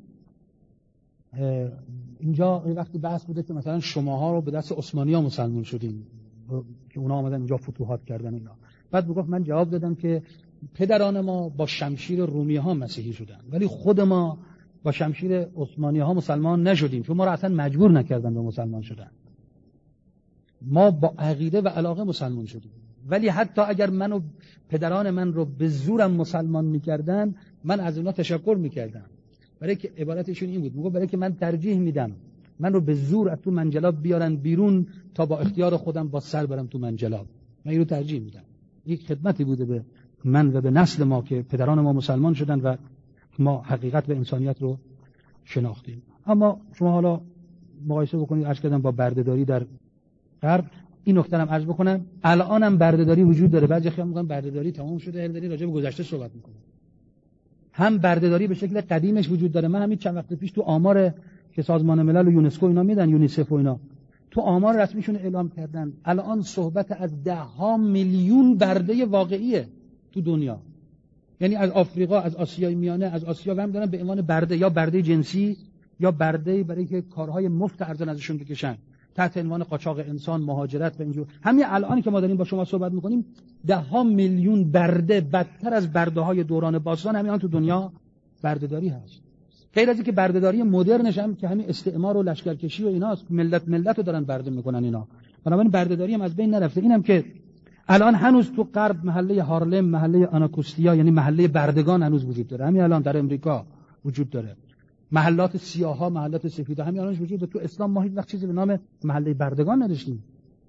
اینجا یه وقتی بحث بوده که مثلا شماها رو به دست عثمانی‌ها مسلمان شدین که اونا اومدن اینجا فتوحات کردن اینا. بعد میگفت من جواب دادم که پدران ما با شمشیر رومی‌ها مسیحی شدن، ولی خود ما با شمشیر عثمانی‌ها مسلمان نشدیم، چون ما رو اصلا مجبور نکردن به مسلمان شدن. ما با عقیده و علاقه مسلمان شدیم، ولی حتی اگر منو پدران من رو به زورم مسلمان می‌کردن، من از اونا تشکر می‌کردم. برای که عبارتشون این بود، میگه برای که من ترجیح میدم من رو به زور از تو منجلاب بیارن بیرون تا با اختیار خودم با سر برم تو منجلاب. من این رو ترجیح میدم. یک خدمتی بوده به من و به نسل ما که پدران ما مسلمان شدن و ما حقیقت و انسانیت رو شناختیم. اما شما حالا مقایسه بکنید عرض کردم با بردهداری در غرب. این نکته هم عرض بکنم، الان هم بردهداری وجود داره. بعضی خیال میگن بردهداری تمام شده، هر داری راجع به گذشته صحبت میکنه. هم بردهداری به شکل قدیمش وجود داره. من همین چند وقت پیش تو آمار که سازمان ملل و یونسکو اینا میدن، یونیسف و اینا، تو آمار رسمیشون اعلام کردن الان صحبت از 10 میلیون برده واقعیه تو دنیا. یعنی از آفریقا، از آسیای میانه، از آسیا و هم دارن به عنوان برده، یا برده جنسی یا برده برای که کارهای مفت ارزان ازشون بکشن، تحت عنوان قاچاق انسان، مهاجرت و اینجور. همین الان که ما داریم با شما صحبت میکنیم 10 میلیون برده، بدتر از برده های دوران باستان، همین الان تو دنیا بردهداری هست. غیر از اینکه بردهداری مدرنش هم که همین استعمار و لشکرکشی و ایناست، ملت رو دارن برده میکنن اینا. بنابراین بردهداری هم از بین نرفته. اینم که الان هنوز تو غرب محله هارلم، محله آناکوستیا، یعنی محله بردگان هنوز وجود داره. همین الان در امریکا وجود داره. محلات سیاها، محلات سفیدا همین الانش وجود داره. تو اسلام ما هیچ وقت چیزی به نام محله بردگان نداشتیم.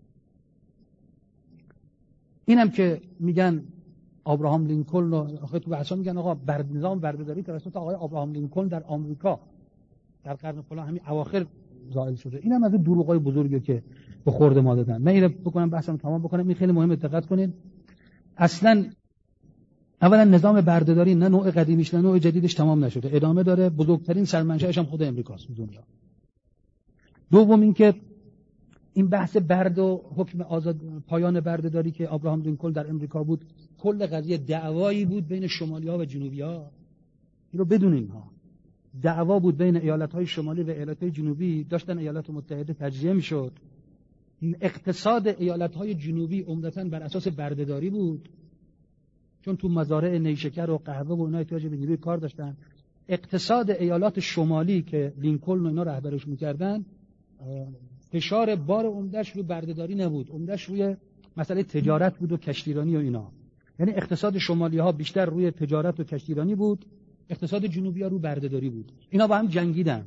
اینم که میگن ابراهام لینکلن، آخه تو بحثا میگن آقا نظام بردهداری توسط آقای ابراهام لینکلن در آمریکا در قرن فلان همین اواخر زائل شده. اینم از دروغای بزرگی که به خورد ما دادن. من اینو بکنم بحثم تمام بکنم. این خیلی مهمه دقت کنید. اصلا اولا نظام بردهداری نه نوع قدیمیش نه نوع جدیدش تمام نشده، ادامه داره. بزرگترین سرمنشأش هم خود امریکاست دنیا. دوم اینکه این بحث برد و حکم آزاد پایان بردهداری که ابراهام لینکلن در امریکا بود، کل قضیه دعوایی بود بین شمالی‌ها و جنوبی‌ها. اینو بدونین ها. دعوا بود بین ایالت‌های شمالی و ایالت‌های جنوبی، داشتن ایالات متحده تجزیه می‌شد. اقتصاد ایالت‌های جنوبی عمدتاً بر اساس بردهداری بود، چون تو مزارع نیشکر و قهوه و اینا احتیاج به نیروی کار داشتن. اقتصاد ایالات شمالی که لینکلن و اینا رهبرش می‌کردن، فشار بار عمده‌اش روی بردهداری نبود، عمده‌اش روی مسئله تجارت بود و کشتیرانی و اینا. یعنی اقتصاد شمالی‌ها بیشتر روی تجارت و کشتیرانی بود، اقتصاد جنوبی‌ها رو بردهداری بود. اینا با هم جنگیدن.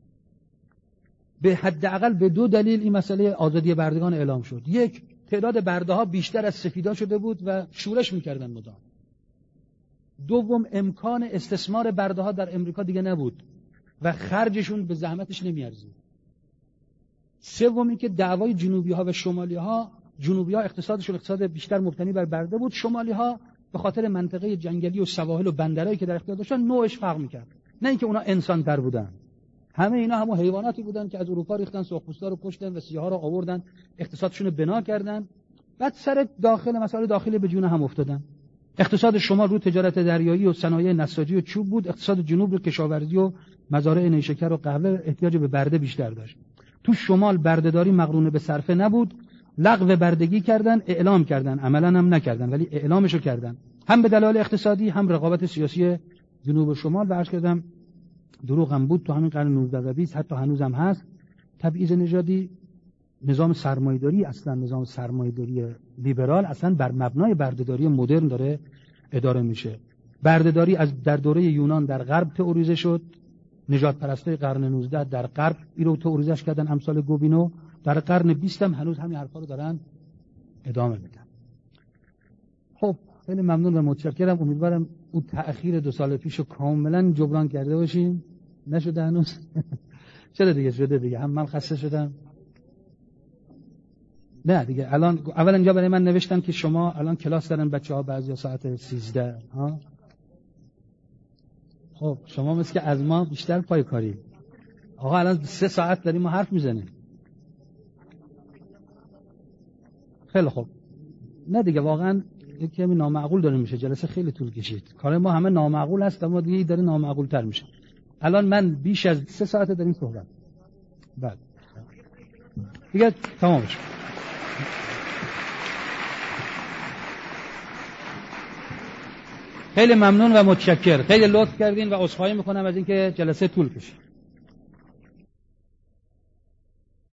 به حداقل به 2 دلیل این مسئله آزادی بردگان اعلام شد. یک، تعداد برده‌ها بیشتر از سفیدان شده بود و شورش می‌کردن مدام. دوم، امکان استثمار برده‌ها در امریکا دیگه نبود و خرجشون به زحمتش نمی‌ارزید. سوم اینکه دعوای جنوبی‌ها و شمالی‌ها، جنوبی‌ها اقتصادشون اقتصاد بیشتر مبتنی بر برده بود، شمالی‌ها به خاطر منطقه جنگلی و سواحل و بندرایی که در اختیار داشتن نوعش فرق می‌کرد. نه اینکه اونا انسان‌تر بودن، همه اینا همون حیواناتی بودن که از اروپا ریختن، سرخپوستا رو کشتن و سیاها رو آوردن، اقتصادشون رو بنا کردن، بعد سر مسائل داخلی به جون هم افتادن. اقتصاد شمال رو تجارت دریایی و صنایع نساجی و چوب بود، اقتصاد جنوب رو کشاورزی و مزارع نیشکر و قهوه احتیاج به برده بیشتر داشت. تو شمال بردهداری مقرون به صرفه نبود، لغو بردگی کردن، اعلام کردن، عملاً هم نکردن ولی اعلامشو کردن، هم به دلایل اقتصادی هم رقابت سیاسی جنوب و شمال. و عرض کردم دروغ هم بود تو همین قرن 19 و 20 حتی هنوز هم هست. تبعیض نژادی، نظام سرمایه‌داری، اصلا نظام سرمایه‌داری لیبرال اصلا بر مبنای بردهداری مدرن داره اداره میشه. بردهداری از در دوره یونان در غرب تئوریزه شد، نژاد پرستای قرن 19 در غرب اینو تئوریزش کردن، امثال گوبینو. در قرن 20 هم هنوز همین حرفا رو دارن ادامه میدن. خب خیلی ممنون و متشکرم. امیدوارم اون تأخیر 2 سال پیشو کاملا جبران کرده باشیم. نشده هنوز؟ چرا دیگه شده دیگه، هم من خسته شدم. نه دیگه الان اول اینجا برای من نوشتن که شما الان کلاس دارن بچه‌ها بعضیا ساعت 13 ها. خب شما مثل که از ما بیشتر پای کاری. آقا الان 3 ساعت داریم ما حرف میزنیم. خیلی خوب. نه دیگه واقعا یک کمی نامعقول داره میشه، جلسه خیلی طول کشید. کار ما همه نامعقول هست اما دیگه داره نامعقول تر میشه. الان من بیش از 3 ساعت داریم صحبت. بعد دیگه تمام شد. خیلی ممنون و متشکر. خیلی لطف کردین و عذرخواهی میکنم از اینکه جلسه طول کشید.